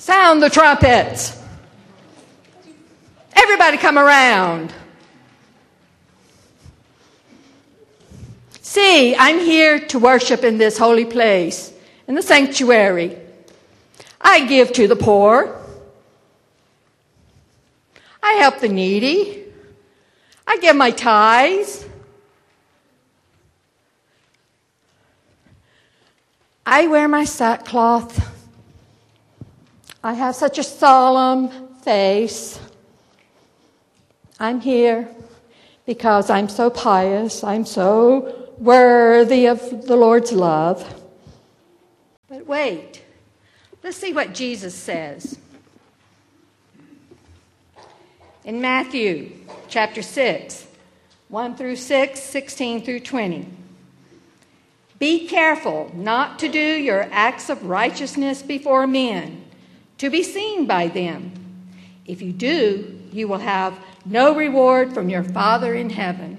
Sound the trumpets. Everybody come around. See, I'm here to worship in this holy place, in the sanctuary. I give to the poor. I help the needy. I give my tithes. I wear my sackcloth. I have such a solemn face. I'm here because I'm so pious. I'm so worthy of the Lord's love. But wait, let's see what Jesus says. In Matthew chapter 6, 1 through 6, 16 through 20. Be careful not to do your acts of righteousness before men, to be seen by them. If you do, you will have no reward from your Father in heaven.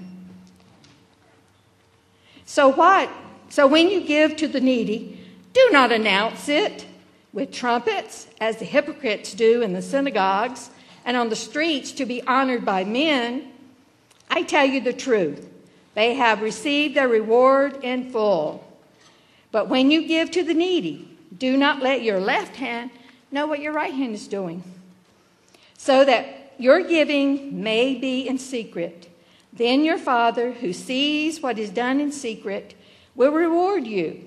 So what? So when you give to the needy, do not announce it with trumpets, as the hypocrites do in the synagogues and on the streets to be honored by men. I tell you the truth, they have received their reward in full. But when you give to the needy, do not let your left hand know what your right hand is doing, so that your giving may be in secret. Then your Father, who sees what is done in secret, will reward you.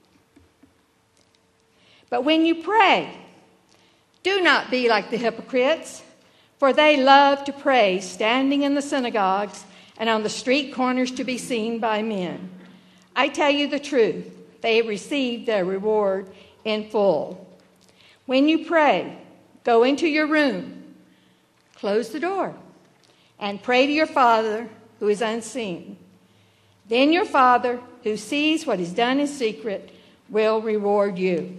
But when you pray, do not be like the hypocrites, for they love to pray standing in the synagogues and on the street corners to be seen by men. I tell you the truth, they have received their reward in full. When you pray, go into your room, close the door, and pray to your Father who is unseen. Then your Father, who sees what is done in secret, will reward you.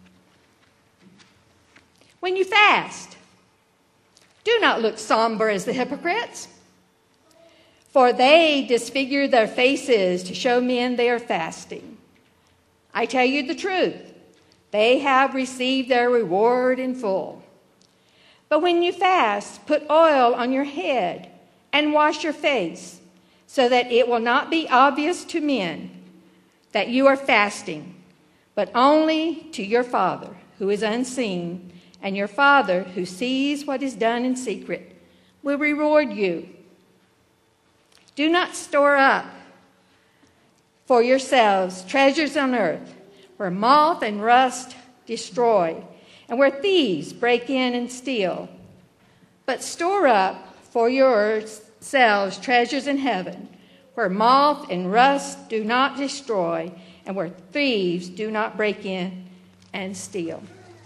When you fast, do not look somber as the hypocrites, for they disfigure their faces to show men they are fasting. I tell you the truth, they have received their reward in full. But when you fast, put oil on your head and wash your face, so that it will not be obvious to men that you are fasting, but only to your Father who is unseen, and your Father who sees what is done in secret will reward you. Do not store up for yourselves treasures on earth, where moth and rust destroy, and where thieves break in and steal. But store up for yourselves treasures in heaven, where moth and rust do not destroy, and where thieves do not break in and steal.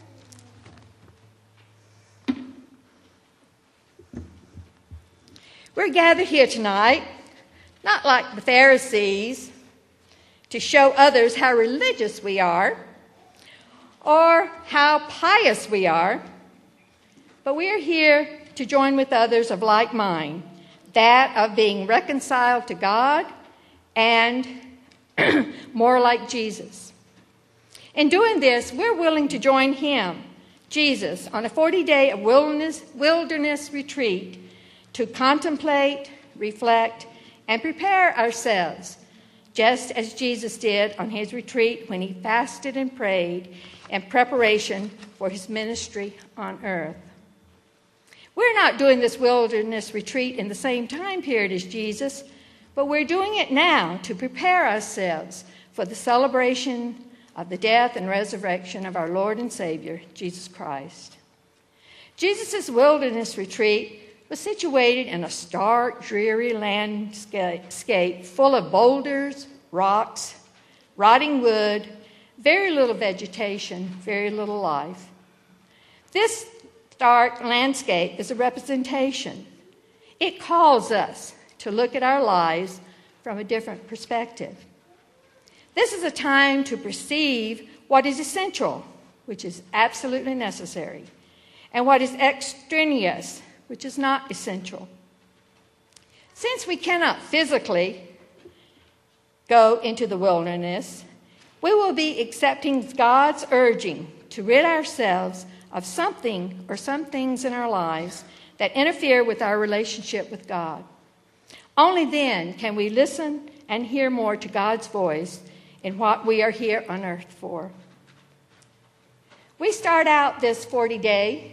We're gathered here tonight, not like the Pharisees, to show others how religious we are or how pious we are, but we are here to join with others of like mind, that of being reconciled to God and more like Jesus. In doing this, we're willing to join him, Jesus, on a 40-day wilderness retreat to contemplate, reflect, and prepare ourselves, just as Jesus did on his retreat when he fasted and prayed in preparation for his ministry on earth. We're not doing this wilderness retreat in the same time period as Jesus, but we're doing it now to prepare ourselves for the celebration of the death and resurrection of our Lord and Savior, Jesus Christ. Jesus' wilderness retreat was situated in a stark, dreary landscape full of boulders, rocks, rotting wood, very little vegetation, very little life. This stark landscape is a representation. It calls us to look at our lives from a different perspective. This is a time to perceive what is essential, which is absolutely necessary, and what is extraneous, which is not essential. Since we cannot physically go into the wilderness, we will be accepting God's urging to rid ourselves of something or some things in our lives that interfere with our relationship with God. Only then can we listen and hear more to God's voice in what we are here on earth for. We start out this 40-day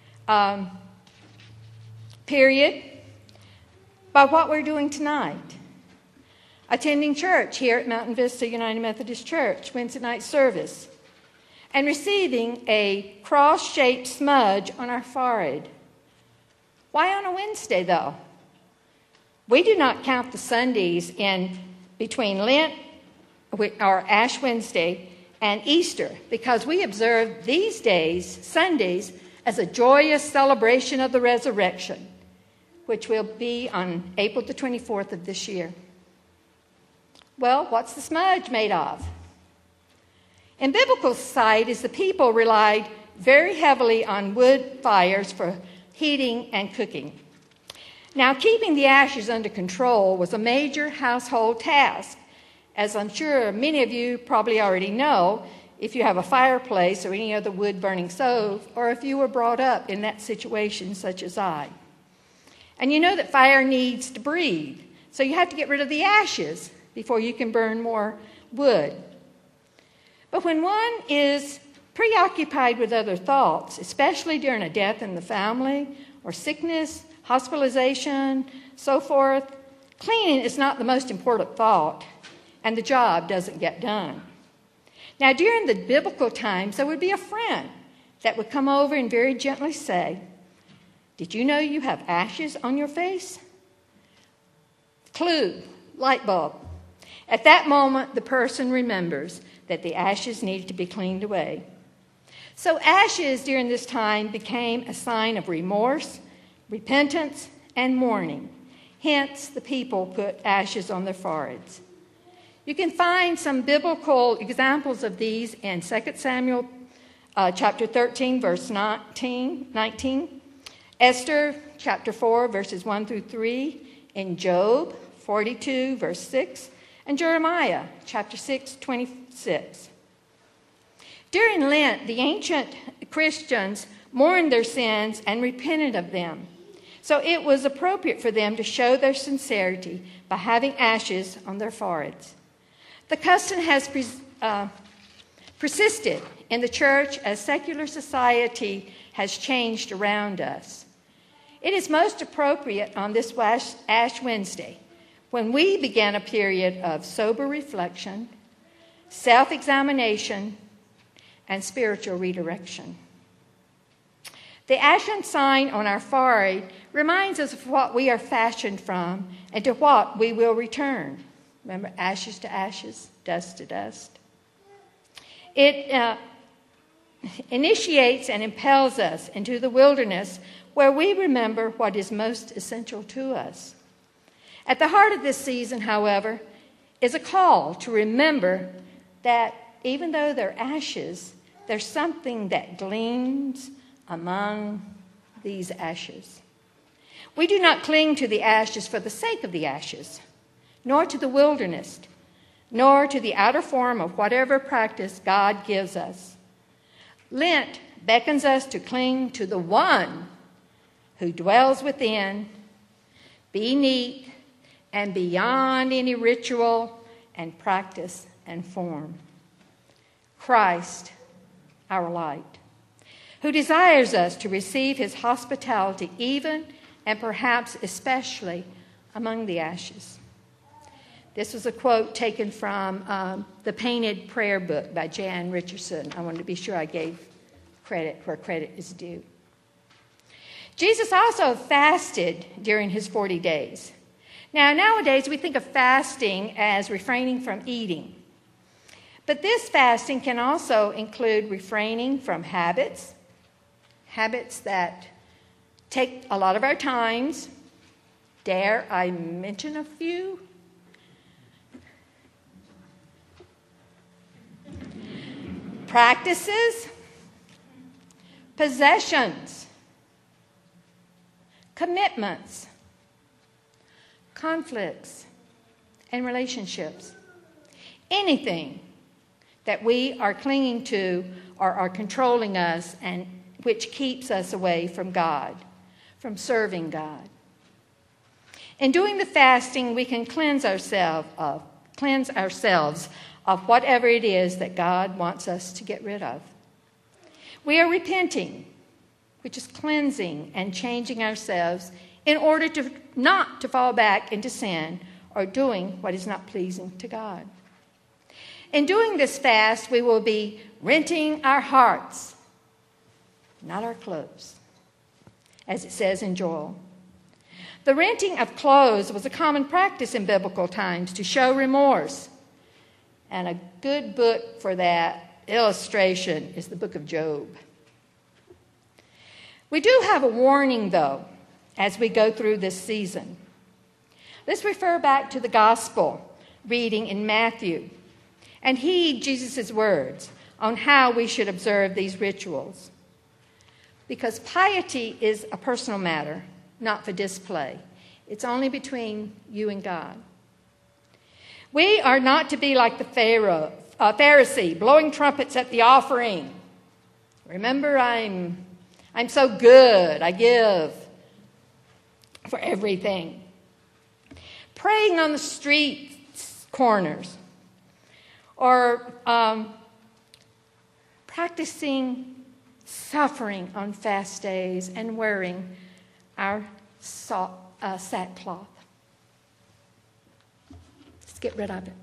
period by what we're doing tonight. Attending church here at Mountain Vista United Methodist Church, Wednesday night service, and receiving a cross-shaped smudge on our forehead. Why on a Wednesday, though? We do not count the Sundays in between Lent, or Ash Wednesday, and Easter, because we observe these days, Sundays, as a joyous celebration of the resurrection, which will be on April the 24th of this year. Well, what's the smudge made of? In biblical societies, the people relied very heavily on wood fires for heating and cooking. Now, keeping the ashes under control was a major household task, as I'm sure many of you probably already know if you have a fireplace or any other wood-burning stove, or if you were brought up in that situation such as I. And you know that fire needs to breathe, so you have to get rid of the ashes before you can burn more wood. But when one is preoccupied with other thoughts, especially during a death in the family or sickness, hospitalization, so forth, cleaning is not the most important thought, and the job doesn't get done. Now, during the biblical times, there would be a friend that would come over and very gently say, "Did you know you have ashes on your face?" Clue, light bulb. At that moment, the person remembers that the ashes needed to be cleaned away. So ashes during this time became a sign of remorse, repentance, and mourning. Hence, the people put ashes on their foreheads. You can find some biblical examples of these in 2 Samuel chapter 13, verse 19, Esther chapter 4, verses 1 through 3, in Job 42, verse 6, and Jeremiah chapter 6, 26. During Lent, the ancient Christians mourned their sins and repented of them. So it was appropriate for them to show their sincerity by having ashes on their foreheads. The custom has persisted in the church as secular society has changed around us. It is most appropriate on this Ash Wednesday, when we began a period of sober reflection, self-examination, and spiritual redirection. The ashen sign on our forehead reminds us of what we are fashioned from and to what we will return. Remember, ashes to ashes, dust to dust. It initiates and impels us into the wilderness where we remember what is most essential to us. At the heart of this season, however, is a call to remember that even though they're ashes, there's something that gleams among these ashes. We do not cling to the ashes for the sake of the ashes, nor to the wilderness, nor to the outer form of whatever practice God gives us. Lent beckons us to cling to the one who dwells within, beneath, and beyond any ritual and practice and form. Christ, our light, who desires us to receive his hospitality even and perhaps especially among the ashes. This was a quote taken from the Painted Prayer Book by Jan Richardson. I wanted to be sure I gave credit where credit is due. Jesus also fasted during his 40 days. Now, nowadays, we think of fasting as refraining from eating. But this fasting can also include refraining from habits that take a lot of our times. Dare I mention a few? Practices, possessions, commitments, conflicts, and relationships. Anything that we are clinging to or are controlling us and which keeps us away from God, from serving God. In doing the fasting, we can cleanse ourselves of whatever it is that God wants us to get rid of. We are repenting, which is cleansing and changing ourselves in order to not to fall back into sin or doing what is not pleasing to God. In doing this fast, we will be renting our hearts, not our clothes, as it says in Joel. The renting of clothes was a common practice in biblical times to show remorse. And a good book for that illustration is the book of Job. We do have a warning, though, as we go through this season. Let's refer back to the gospel reading in Matthew and heed Jesus' words on how we should observe these rituals. Because piety is a personal matter, not for display. It's only between you and God. We are not to be like the Pharisee, blowing trumpets at the offering. Remember, I'm so good, I give for everything. Praying on the street corners, or practicing suffering on fast days and wearing our sackcloth. Let's get rid of it.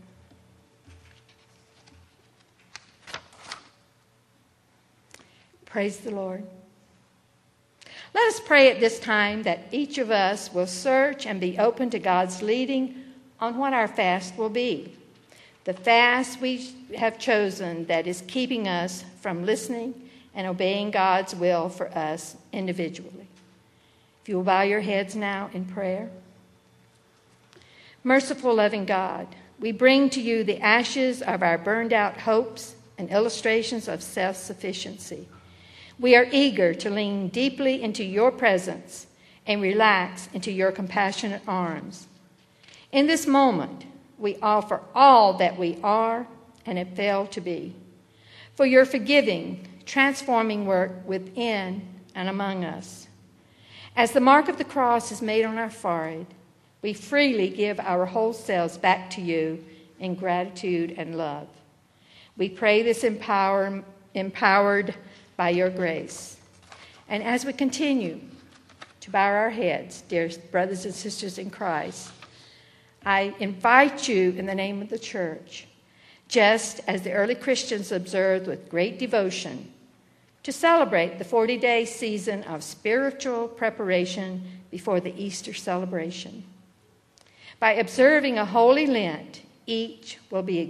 Praise the Lord. Let us pray at this time that each of us will search and be open to God's leading on what our fast will be. The fast we have chosen that is keeping us from listening and obeying God's will for us individually. If you will bow your heads now in prayer. Merciful, loving God, we bring to you the ashes of our burned out hopes and illustrations of self-sufficiency. We are eager to lean deeply into your presence and relax into your compassionate arms. In this moment, we offer all that we are and have failed to be, for your forgiving, transforming work within and among us. As the mark of the cross is made on our forehead, we freely give our whole selves back to you in gratitude and love. We pray this empowered by your grace. And as we continue to bow our heads, dear brothers and sisters in Christ, I invite you in the name of the church, just as the early Christians observed with great devotion, to celebrate the 40-day season of spiritual preparation before the Easter celebration. By observing a holy Lent, each will be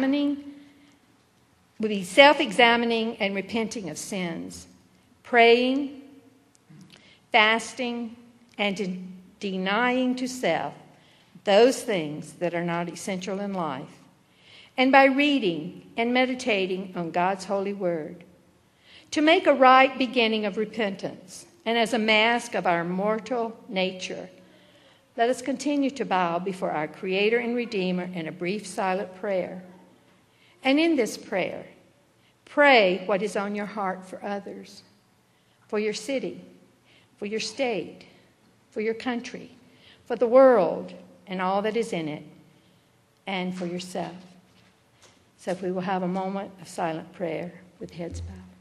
self-examining and repenting of sins, praying, fasting, and denying to self those things that are not essential in life, and by reading and meditating on God's holy word, to make a right beginning of repentance, and as a mask of our mortal nature, let us continue to bow before our Creator and Redeemer in a brief silent prayer. And in this prayer, pray what is on your heart for others, for your city, for your state, for your country, for the world and all that is in it, and for yourself. So if we will have a moment of silent prayer with heads bowed.